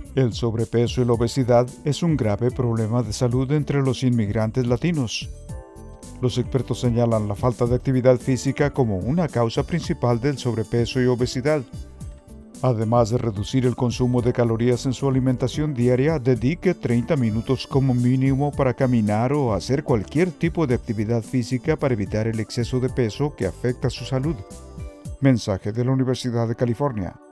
El sobrepeso y la obesidad es un grave problema de salud entre los inmigrantes latinos. Los expertos señalan la falta de actividad física como una causa principal del sobrepeso y obesidad. Además de reducir el consumo de calorías en su alimentación diaria, dedique 30 minutos como mínimo para caminar o hacer cualquier tipo de actividad física para evitar el exceso de peso que afecta su salud. Mensaje de la Universidad de California.